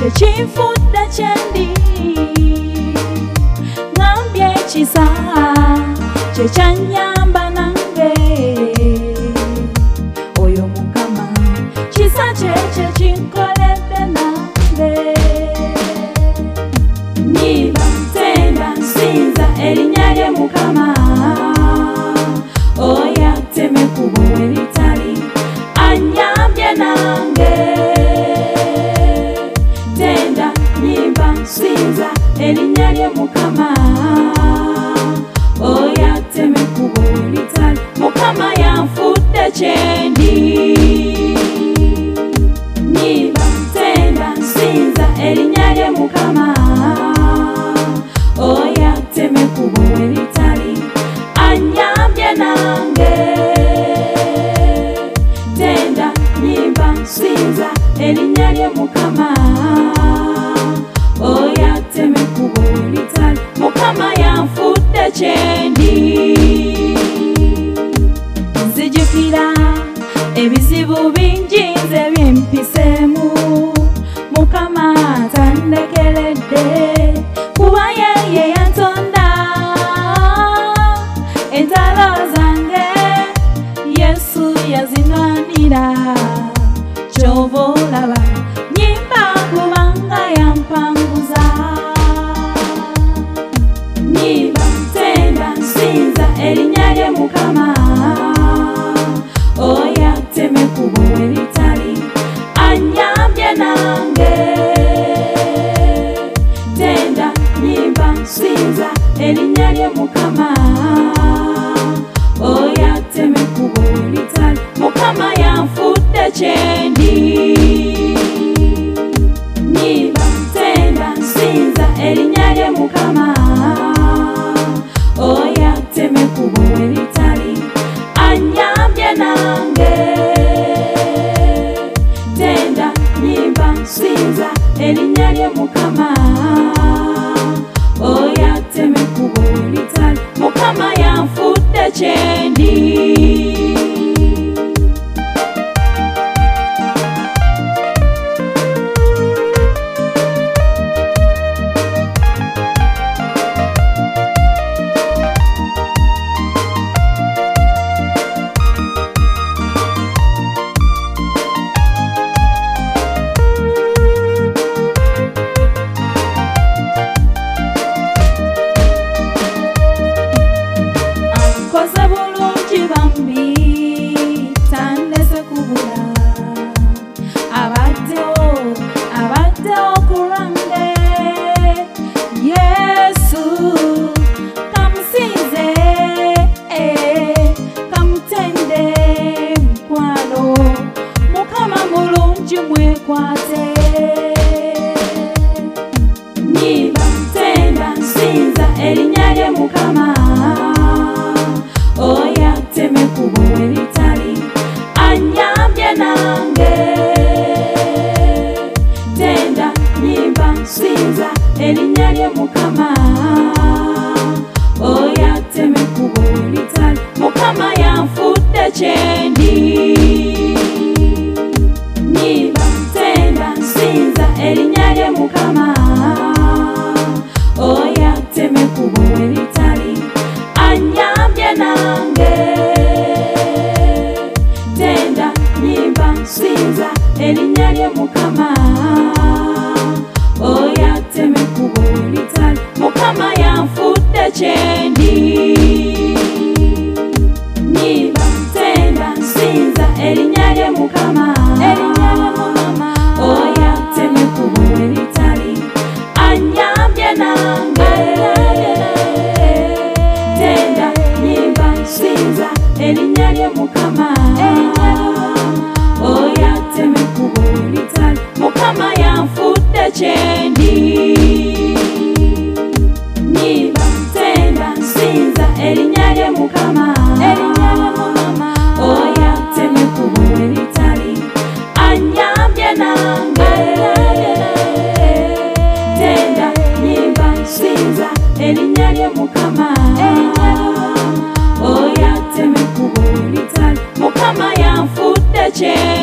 chechifudde kyendi ngambye ekisa kyekyanyamba nange oyo Mukama kisa kyekyo kinkoledde nange nyiba ntenda nsinza erinnya lye Mukama oyo atema ekkubo eritali anyambye nange tenda nyimba nsinza erinnya lye Mukama oyo atema ekkubo eritali Mukama yanfudde kyendi nyimba ntenda nsinza erinnya lye Mukama oyo atema ekkubo eritali anyambye nange tenda nyimba nsinza erinnya lye Mukama oyo atema ekkubo eritali Mukama yanfudde kyendi nzijukira ebizibu bingi nze byempiseemu Mukama tandekeredde kuba yeye yantonda entalo zange Yesu yazinwanira ky'oba olaba nyimba kubanga yampanguza nyimba ntenda nsinza erinnya lye Mukama oyo atema ekkubo eritali anyambye nange tenda nyimba nsinza erinnya lye Mukama oyo atema ekkubo eritali Mukama yanfudde kyendi nyimba ntenda nsinza erinnya lye Mukama oyo atema ekkubo eritali anyambye nange tenda nyimba nsinza erinnya lye Mukama oyo atema ekkubo eritali Mukama yanfudde kyendi ankoze bulungi bambi tandese kubula abaddewo ku lwange Yesu kamusinze kamutende mukwano Mukama mulungi mwekwate nyimba ntenda nsinza erinnya lye Mukama oyo atema ekkubo eritali anyambye nange tenda nyimba nsinza erinnya lye Mukama oyo atema ekkubo eritali Mukama yanfudde kyendi nyimba ntenda nsinza erinnya lye Mukama oyo atema ekkubo eritali anyambye nange tenda nyimba nsinza erinnya lye Mukama oyo atema ekkubo eritali Mukama yanfudde kyendi nyimba ntenda nsinza erinnya lye Mukama oyo atema ekkubo eritali anyambye nange tenda nyimba nsinza erinnya lye Mukama oyo atema ekkubo eritali Mukama yanfudde kyendi nyimba ntenda nsinza erinnya lye Mukama oyo atema ekkubo eritali anyambye nange tenda nyimba nsinza erinnya lye Mukama oyo atema ekkubo eritali Mukama yanfudde kyendi